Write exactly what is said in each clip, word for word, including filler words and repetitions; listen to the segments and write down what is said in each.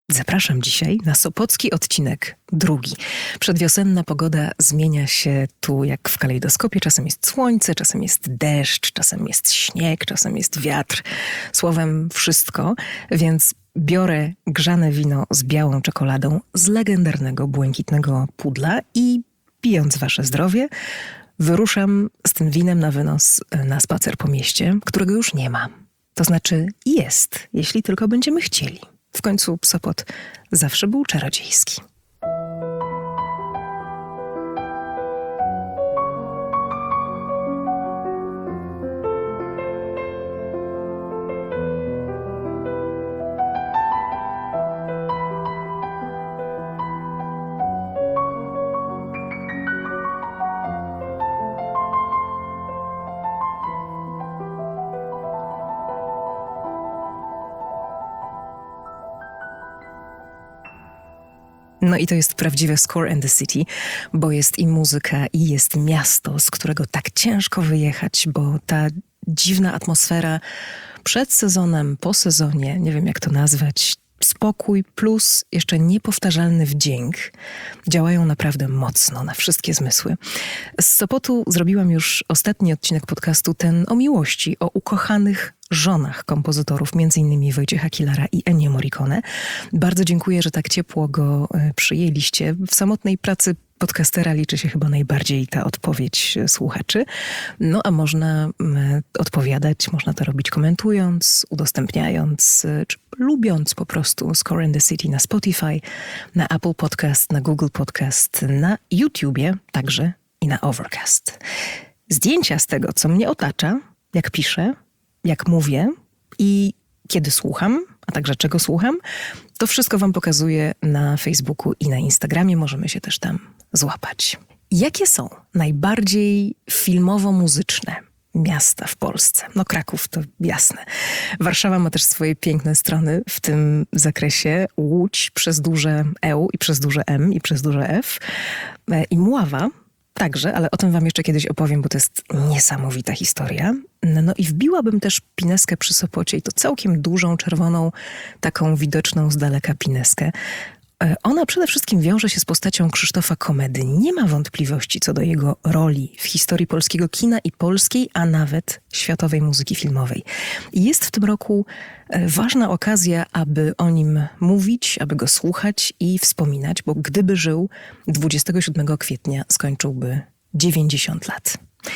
Zapraszam dzisiaj na sopocki odcinek drugi. Przedwiosenna pogoda zmienia się tu jak w kalejdoskopie. Czasem jest słońce, czasem jest deszcz, czasem jest śnieg, czasem jest wiatr. Słowem wszystko, więc biorę grzane wino z białą czekoladą z legendarnego błękitnego pudla i pijąc wasze zdrowie, wyruszam z tym winem na wynos na spacer po mieście, którego już nie ma. To znaczy jest, jeśli tylko będziemy chcieli. W końcu Sopot zawsze był czarodziejski. No i to jest prawdziwe Score and the City, bo jest i muzyka, i jest miasto, z którego tak ciężko wyjechać, bo ta dziwna atmosfera przed sezonem, po sezonie, nie wiem jak to nazwać, spokój plus jeszcze niepowtarzalny wdzięk działają naprawdę mocno na wszystkie zmysły. Z Sopotu zrobiłam już ostatni odcinek podcastu, ten o miłości, o ukochanych żonach kompozytorów, między innymi Wojciecha Killara i Ennio Morricone. Bardzo dziękuję, że tak ciepło go przyjęliście. W samotnej pracy podcastera liczy się chyba najbardziej ta odpowiedź słuchaczy. No a można odpowiadać, można to robić komentując, udostępniając, czy lubiąc po prostu Score and the City na Spotify, na Apple Podcast, na Google Podcast, na YouTubie także i na Overcast. Zdjęcia z tego, co mnie otacza, jak piszę, jak mówię i kiedy słucham, a także czego słucham, to wszystko wam pokazuję na Facebooku i na Instagramie. Możemy się też tam złapać. Jakie są najbardziej filmowo-muzyczne miasta w Polsce? No Kraków to jasne. Warszawa ma też swoje piękne strony w tym zakresie. Łódź przez duże E i przez duże M i przez duże F. I Mława także, ale o tym wam jeszcze kiedyś opowiem, bo to jest niesamowita historia. No i wbiłabym też Pineskę przy Sopocie i to całkiem dużą, czerwoną, taką widoczną z daleka Pineskę. Ona przede wszystkim wiąże się z postacią Krzysztofa Komedy. Nie ma wątpliwości co do jego roli w historii polskiego kina i polskiej, a nawet światowej muzyki filmowej. I jest w tym roku ważna okazja, aby o nim mówić, aby go słuchać i wspominać, bo gdyby żył, dwudziestego siódmego kwietnia skończyłby dziewięćdziesiąt lat.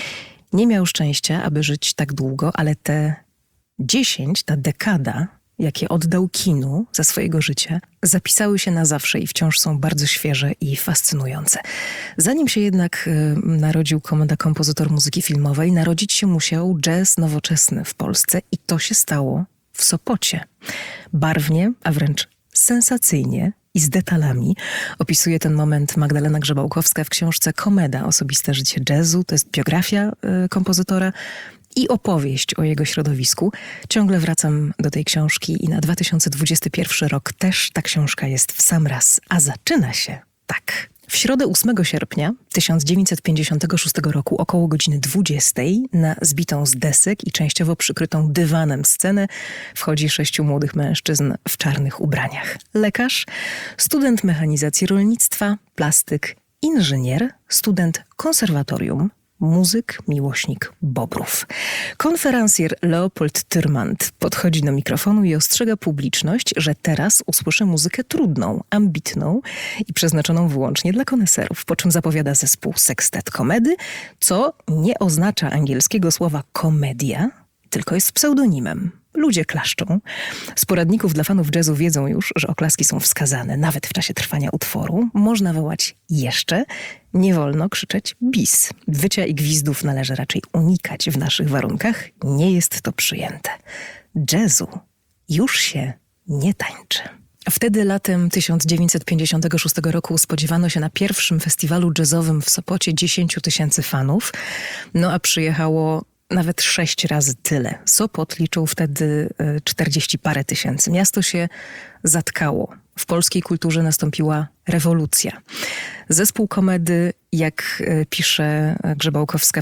Nie miał szczęścia, aby żyć tak długo, ale te dziesięć, ta dekada, jakie oddał kinu za swojego życia, zapisały się na zawsze i wciąż są bardzo świeże i fascynujące. Zanim się jednak y, narodził Komeda, kompozytor muzyki filmowej, narodzić się musiał jazz nowoczesny w Polsce i to się stało w Sopocie. Barwnie, a wręcz sensacyjnie i z detalami opisuje ten moment Magdalena Grzebałkowska w książce Komeda, osobiste życie jazzu. To jest biografia y, kompozytora i opowieść o jego środowisku. Ciągle wracam do tej książki i na dwa tysiące dwudziesty pierwszy rok też ta książka jest w sam raz, a zaczyna się tak. W środę ósmego sierpnia tysiąc dziewięćset pięćdziesiątego szóstego roku około godziny dwudziestej na zbitą z desek i częściowo przykrytą dywanem scenę wchodzi sześciu młodych mężczyzn w czarnych ubraniach. Lekarz, student mechanizacji rolnictwa, plastyk, inżynier, student konserwatorium, muzyk, miłośnik bobrów. Konferencjer Leopold Tyrmand podchodzi do mikrofonu i ostrzega publiczność, że teraz usłyszy muzykę trudną, ambitną i przeznaczoną wyłącznie dla koneserów, po czym zapowiada zespół Sekstet Komedy, co nie oznacza angielskiego słowa komedia, tylko jest pseudonimem. Ludzie klaszczą. Z poradników dla fanów jazzu wiedzą już, że oklaski są wskazane, nawet w czasie trwania utworu. Można wołać jeszcze, nie wolno krzyczeć bis. Wycia i gwizdów należy raczej unikać w naszych warunkach. Nie jest to przyjęte. Jazzu już się nie tańczy. Wtedy latem tysiąc dziewięćset pięćdziesiątego szóstego roku spodziewano się na pierwszym festiwalu jazzowym w Sopocie dziesięciu tysięcy fanów, no a przyjechało nawet sześć razy tyle. Sopot liczył wtedy czterdzieści parę tysięcy. Miasto się zatkało. W polskiej kulturze nastąpiła rewolucja. Zespół Komedy, jak pisze Grzebałkowska,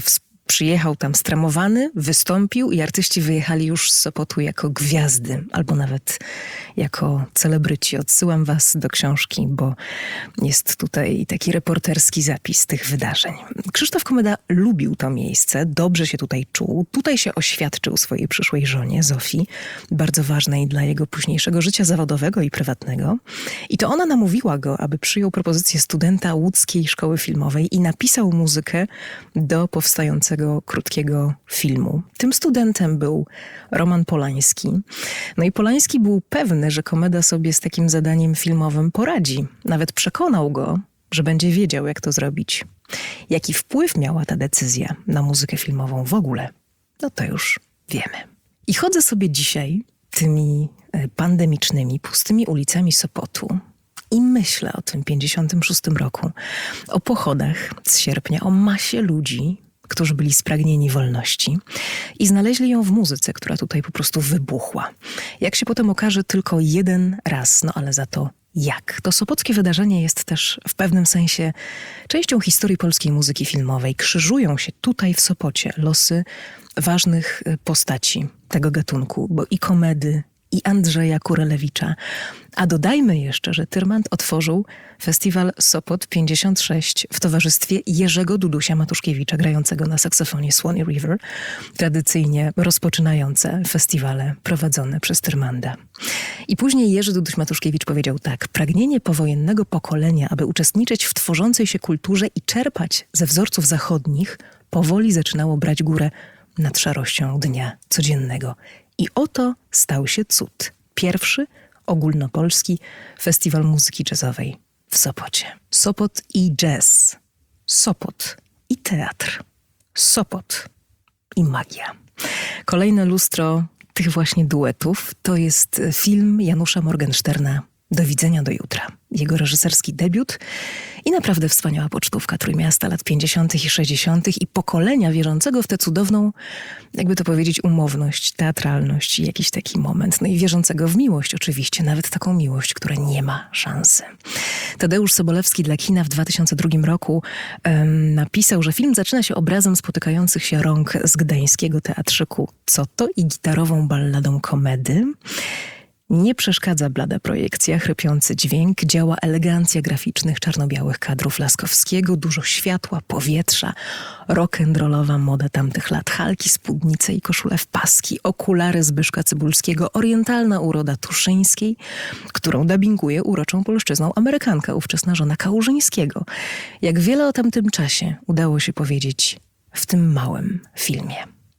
Przyjechał tam stremowany, wystąpił i artyści wyjechali już z Sopotu jako gwiazdy, albo nawet jako celebryci. Odsyłam was do książki, bo jest tutaj taki reporterski zapis tych wydarzeń. Krzysztof Komeda lubił to miejsce, dobrze się tutaj czuł. Tutaj się oświadczył swojej przyszłej żonie, Zofii, bardzo ważnej dla jego późniejszego życia zawodowego i prywatnego. I to ona namówiła go, aby przyjął propozycję studenta łódzkiej szkoły filmowej i napisał muzykę do powstającego krótkiego filmu. Tym studentem był Roman Polański. No i Polański był pewny, że Komeda sobie z takim zadaniem filmowym poradzi. Nawet przekonał go, że będzie wiedział, jak to zrobić. Jaki wpływ miała ta decyzja na muzykę filmową w ogóle, no to już wiemy. I chodzę sobie dzisiaj tymi pandemicznymi, pustymi ulicami Sopotu i myślę o tym pięćdziesiątym szóstym roku, o pochodach z sierpnia, o masie ludzi, którzy byli spragnieni wolności i znaleźli ją w muzyce, która tutaj po prostu wybuchła. Jak się potem okaże, tylko jeden raz, no ale za to jak. To sopockie wydarzenie jest też w pewnym sensie częścią historii polskiej muzyki filmowej. Krzyżują się tutaj w Sopocie losy ważnych postaci tego gatunku, bo i Komedy, i Andrzeja Kurelewicza. A dodajmy jeszcze, że Tyrmand otworzył festiwal Sopot pięćdziesiąt sześć w towarzystwie Jerzego Dudusia Matuszkiewicza, grającego na saksofonie Swanee River, tradycyjnie rozpoczynające festiwale prowadzone przez Tyrmanda. I później Jerzy Duduś Matuszkiewicz powiedział tak: pragnienie powojennego pokolenia, aby uczestniczyć w tworzącej się kulturze i czerpać ze wzorców zachodnich, powoli zaczynało brać górę nad szarością dnia codziennego. I oto stał się cud. Pierwszy ogólnopolski festiwal muzyki jazzowej w Sopocie. Sopot i jazz. Sopot i teatr. Sopot i magia. Kolejne lustro tych właśnie duetów to jest film Janusza Morgensterna Do widzenia do jutra. Jego reżyserski debiut i naprawdę wspaniała pocztówka Trójmiasta lat pięćdziesiątych i sześćdziesiątych i pokolenia wierzącego w tę cudowną, jakby to powiedzieć, umowność, teatralność i jakiś taki moment. No i wierzącego w miłość oczywiście, nawet taką miłość, która nie ma szansy. Tadeusz Sobolewski dla kina w dwa tysiące drugim roku um, napisał, że film zaczyna się obrazem spotykających się rąk z gdańskiego teatrzyku Co to i gitarową balladą Komedy. Nie przeszkadza blada projekcja, chrypiący dźwięk, działa elegancja graficznych czarno-białych kadrów Laskowskiego, dużo światła, powietrza, rock'n'rollowa moda tamtych lat, halki, spódnice i koszule w paski, okulary Zbyszka Cybulskiego, orientalna uroda Tuszyńskiej, którą dubbinguje uroczą polszczyzną Amerykanka, ówczesna żona Kałużyńskiego. Jak wiele o tamtym czasie udało się powiedzieć w tym małym filmie.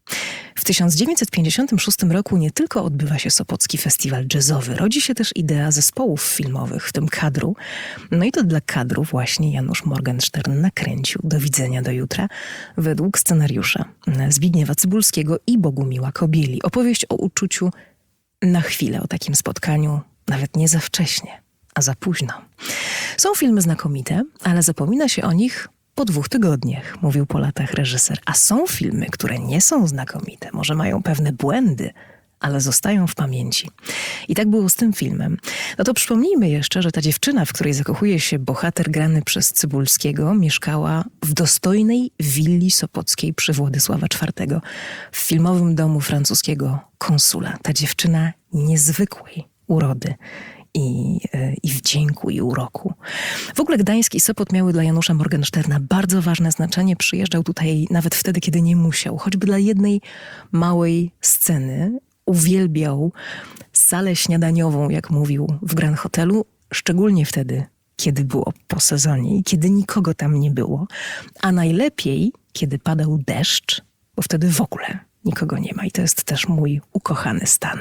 W tysiąc dziewięćset pięćdziesiątym szóstym roku nie tylko odbywa się Sopocki Festiwal Jazzowy, rodzi się też idea zespołów filmowych, w tym kadru. No i to dla kadru właśnie Janusz Morgenstern nakręcił Do widzenia do jutra według scenariusza Zbigniewa Cybulskiego i Bogumiła Kobieli. Opowieść o uczuciu na chwilę, o takim spotkaniu, nawet nie za wcześnie, a za późno. Są filmy znakomite, ale zapomina się o nich po dwóch tygodniach, mówił po latach reżyser. A są filmy, które nie są znakomite, może mają pewne błędy, ale zostają w pamięci. I tak było z tym filmem. No to przypomnijmy jeszcze, że ta dziewczyna, w której zakochuje się bohater grany przez Cybulskiego, mieszkała w dostojnej willi sopockiej przy Władysława czwartego, w filmowym domu francuskiego konsula. Ta dziewczyna niezwykłej urody i, i wdzięku, i uroku. W ogóle Gdańsk i Sopot miały dla Janusza Morgensterna bardzo ważne znaczenie. Przyjeżdżał tutaj nawet wtedy, kiedy nie musiał, choćby dla jednej małej sceny. Uwielbiał salę śniadaniową, jak mówił, w Grand Hotelu, szczególnie wtedy, kiedy było po sezonie i kiedy nikogo tam nie było, a najlepiej, kiedy padał deszcz, bo wtedy w ogóle nikogo nie ma i to jest też mój ukochany stan.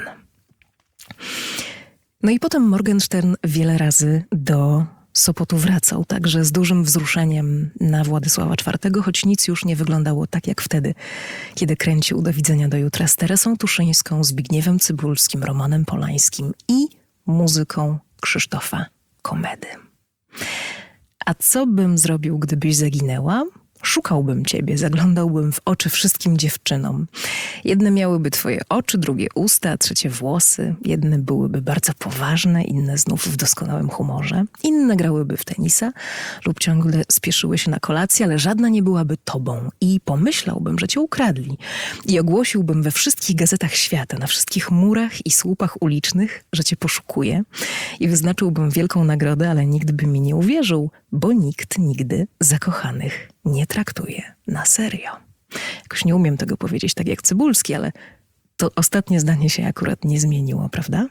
No i potem Morgenstern wiele razy do Sopotu wracał, także z dużym wzruszeniem na Władysława czwartego, choć nic już nie wyglądało tak jak wtedy, kiedy kręcił Do widzenia do jutra z Teresą Tuszyńską, Zbigniewem Cybulskim, Romanem Polańskim i muzyką Krzysztofa Komedy. A co bym zrobił, gdybyś zaginęła? Szukałbym ciebie, zaglądałbym w oczy wszystkim dziewczynom. Jedne miałyby twoje oczy, drugie usta, trzecie włosy. Jedne byłyby bardzo poważne, inne znów w doskonałym humorze. Inne grałyby w tenisa lub ciągle spieszyły się na kolację, ale żadna nie byłaby tobą. I pomyślałbym, że cię ukradli. I ogłosiłbym we wszystkich gazetach świata, na wszystkich murach i słupach ulicznych, że cię poszukuję. I wyznaczyłbym wielką nagrodę, ale nikt by mi nie uwierzył, bo nikt nigdy zakochanych nie traktuje na serio. Jakoś nie umiem tego powiedzieć tak jak Cybulski, ale to ostatnie zdanie się akurat nie zmieniło, prawda?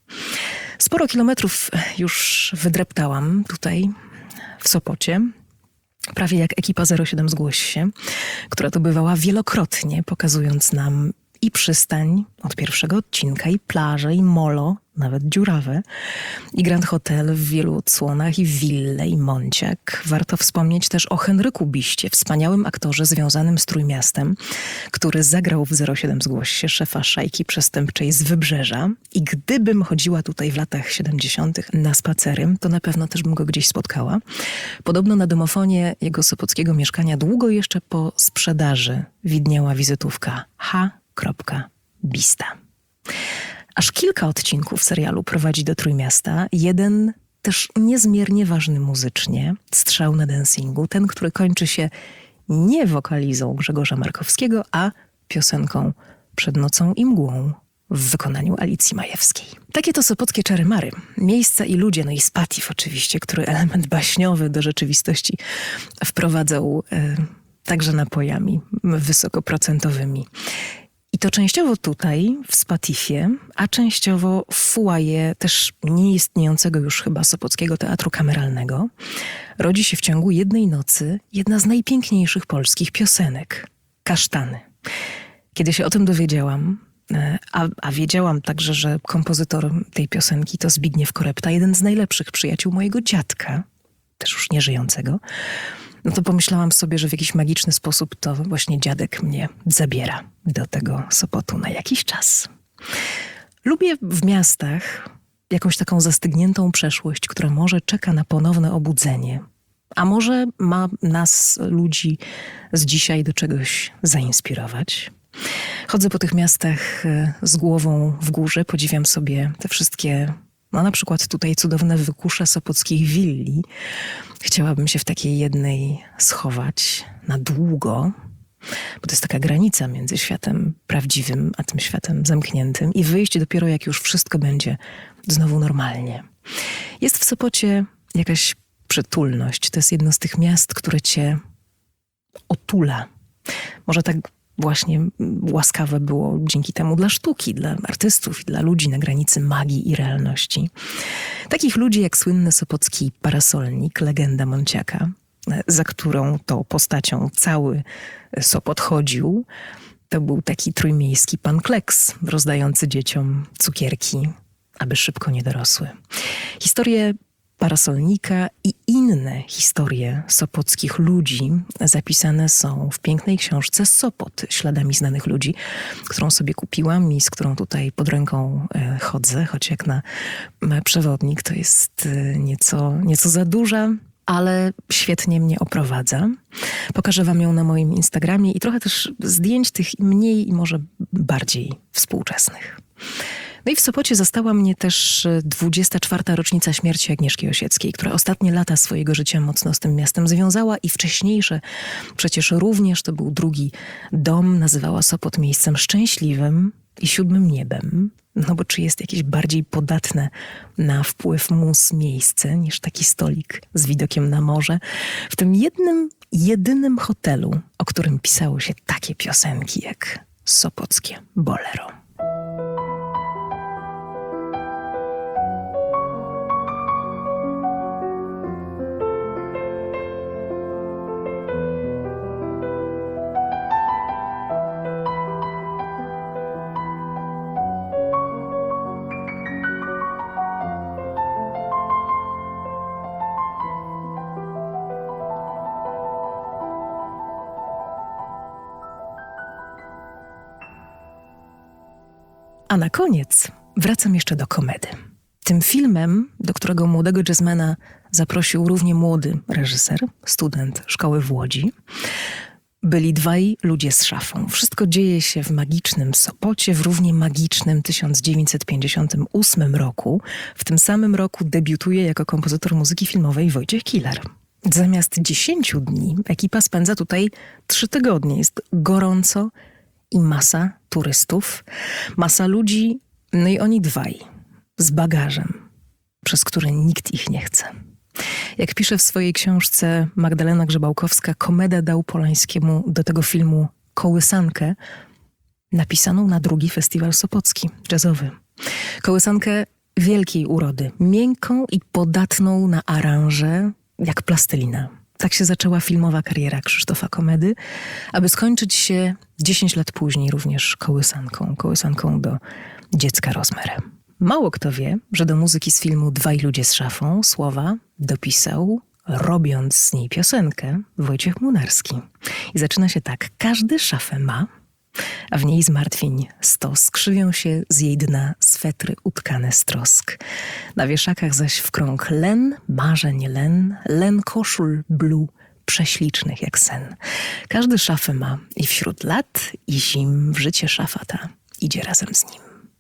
Sporo kilometrów już wydreptałam tutaj w Sopocie. Prawie jak ekipa zero siedem Zgłoś się, która to bywała wielokrotnie, pokazując nam i przystań od pierwszego odcinka, i plaże, i molo, nawet dziurawe, i Grand Hotel w wielu odsłonach, i willę, i Monciak. Warto wspomnieć też o Henryku Biście, wspaniałym aktorze związanym z Trójmiastem, który zagrał w zero siedem Zgłoś się szefa szajki przestępczej z Wybrzeża. I gdybym chodziła tutaj w latach siedemdziesiątych na spacery, to na pewno też bym go gdzieś spotkała. Podobno na domofonie jego sopockiego mieszkania długo jeszcze po sprzedaży widniała wizytówka H. Bista. Aż kilka odcinków serialu prowadzi do Trójmiasta. Jeden też niezmiernie ważny muzycznie, Strzał na dancingu, ten, który kończy się nie wokalizą Grzegorza Markowskiego, a piosenką Przed nocą i mgłą w wykonaniu Alicji Majewskiej. Takie to sopockie czary-mary. Miejsca i ludzie, no i Spatif oczywiście, który element baśniowy do rzeczywistości wprowadzał e, także napojami wysokoprocentowymi. I to częściowo tutaj, w Spatifie, a częściowo w foyer też nieistniejącego już chyba Sopockiego Teatru Kameralnego, rodzi się w ciągu jednej nocy jedna z najpiękniejszych polskich piosenek – Kasztany. Kiedy się o tym dowiedziałam, a, a wiedziałam także, że kompozytor tej piosenki to Zbigniew Korepta, jeden z najlepszych przyjaciół mojego dziadka, też już nieżyjącego, no to pomyślałam sobie, że w jakiś magiczny sposób to właśnie dziadek mnie zabiera do tego Sopotu na jakiś czas. Lubię w miastach jakąś taką zastygniętą przeszłość, która może czeka na ponowne obudzenie, a może ma nas, ludzi z dzisiaj, do czegoś zainspirować. Chodzę po tych miastach z głową w górze, podziwiam sobie te wszystkie, no na przykład tutaj cudowne wykusze sopockich willi. Chciałabym się w takiej jednej schować na długo, bo to jest taka granica między światem prawdziwym a tym światem zamkniętym i wyjść dopiero jak już wszystko będzie znowu normalnie. Jest w Sopocie jakaś przytulność. To jest jedno z tych miast, które cię otula. Może tak właśnie łaskawe było dzięki temu dla sztuki, dla artystów i dla ludzi na granicy magii i realności. Takich ludzi jak słynny sopocki parasolnik, legenda Monciaka, za którą to postacią cały Sopot chodził. To był taki trójmiejski pan Kleks, rozdający dzieciom cukierki, aby szybko nie dorosły. Historie parasolnika i inne historie sopockich ludzi zapisane są w pięknej książce Sopot, śladami znanych ludzi, którą sobie kupiłam i z którą tutaj pod ręką chodzę, choć jak na przewodnik to jest nieco, nieco za duża, ale świetnie mnie oprowadza. Pokażę wam ją na moim Instagramie i trochę też zdjęć tych mniej i może bardziej współczesnych. No i w Sopocie zastała mnie też dwudziesta czwarta rocznica śmierci Agnieszki Osieckiej, która ostatnie lata swojego życia mocno z tym miastem związała i wcześniejsze przecież również to był drugi dom, nazywała Sopot miejscem szczęśliwym i siódmym niebem. No bo czy jest jakieś bardziej podatne na wpływ mus miejsce niż taki stolik z widokiem na morze w tym jednym, jedynym hotelu, o którym pisało się takie piosenki jak Sopockie Bolero. A na koniec wracam jeszcze do komedy. Tym filmem, do którego młodego jazzmana zaprosił równie młody reżyser, student szkoły w Łodzi, byli dwaj ludzie z szafą. Wszystko dzieje się w magicznym Sopocie, w równie magicznym tysiąc dziewięćset pięćdziesiątym ósmym roku. W tym samym roku debiutuje jako kompozytor muzyki filmowej Wojciech Kilar. Zamiast dziesięciu dni ekipa spędza tutaj trzy tygodnie. Jest gorąco i masa turystów, masa ludzi, no i oni dwaj z bagażem, przez który nikt ich nie chce. Jak pisze w swojej książce Magdalena Grzebałkowska, Komeda dał Polańskiemu do tego filmu kołysankę napisaną na drugi festiwal sopocki, jazzowy. Kołysankę wielkiej urody, miękką i podatną na aranże, jak plastelina. Tak się zaczęła filmowa kariera Krzysztofa Komedy, aby skończyć się dziesięć lat później również kołysanką, kołysanką do dziecka Rozmer. Mało kto wie, że do muzyki z filmu Dwaj ludzie z szafą słowa dopisał, robiąc z niej piosenkę, Wojciech Młynarski. I zaczyna się tak. Każdy szafę ma, a w niej zmartwień stos. Skrzywią się z jej dna swetry utkane z trosk. Na wieszakach zaś w krąg len, marzeń len, len koszul blue, prześlicznych jak sen. Każdy szafę ma i wśród lat i zim w życie szafa ta idzie razem z nim.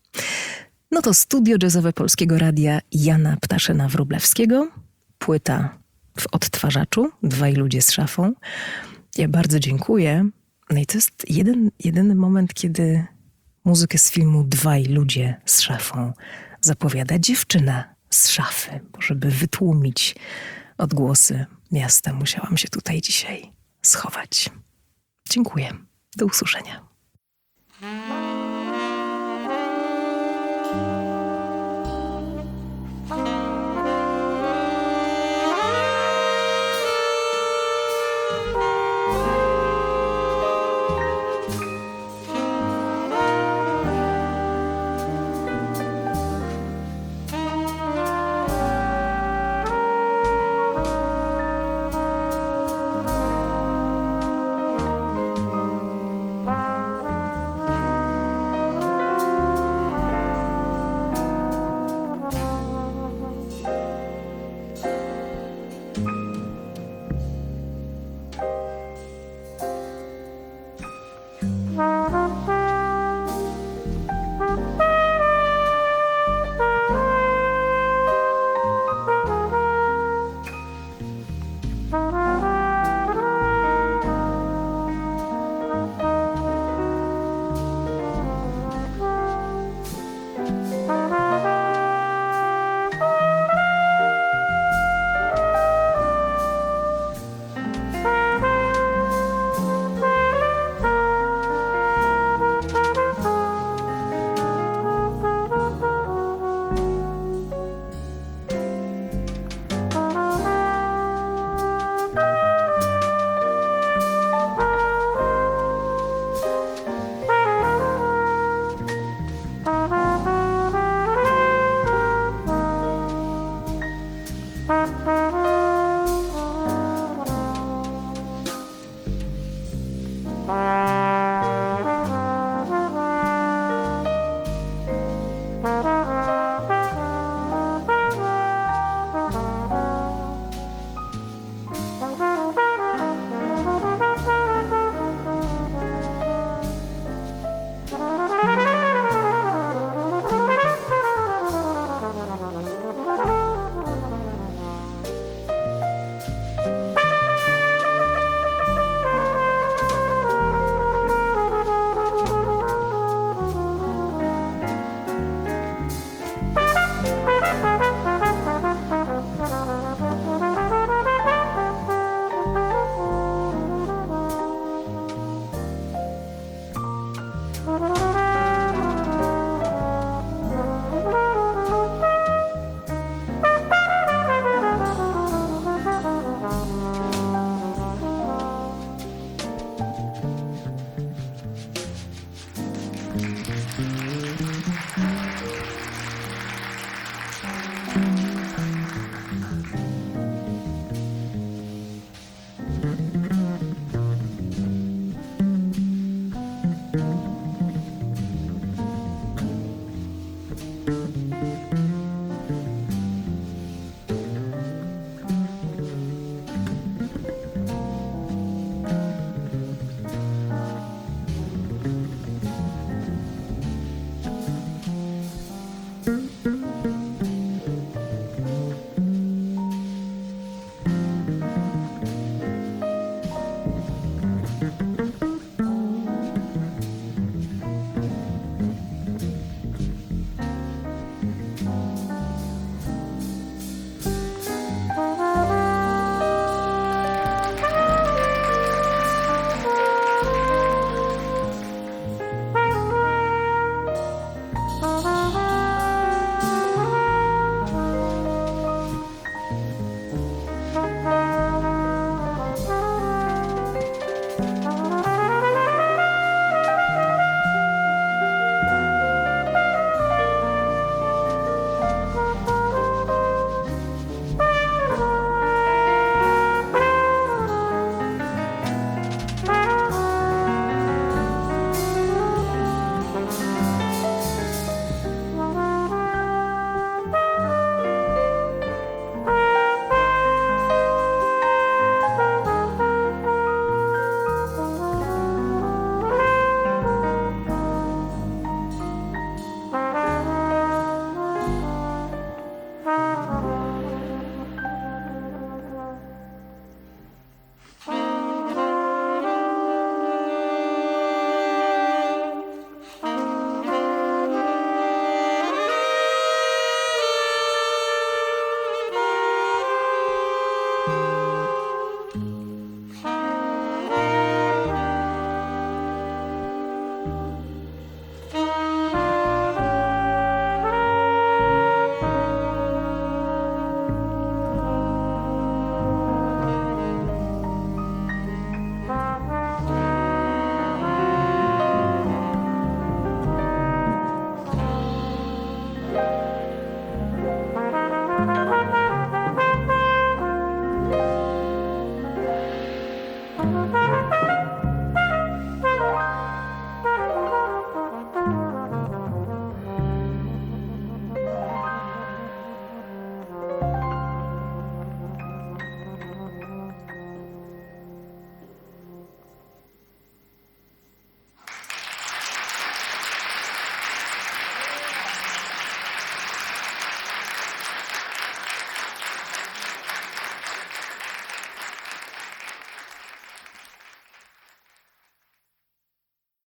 No to studio jazzowe Polskiego Radia Jana Ptaszyna-Wróblewskiego. Płyta w odtwarzaczu, Dwaj ludzie z szafą. Ja bardzo dziękuję. No i to jest jeden, jedyny moment, kiedy muzykę z filmu Dwaj ludzie z szafą zapowiada dziewczyna z szafy. Bo żeby wytłumić odgłosy miasta, musiałam się tutaj dzisiaj schować. Dziękuję. Do usłyszenia. Bye.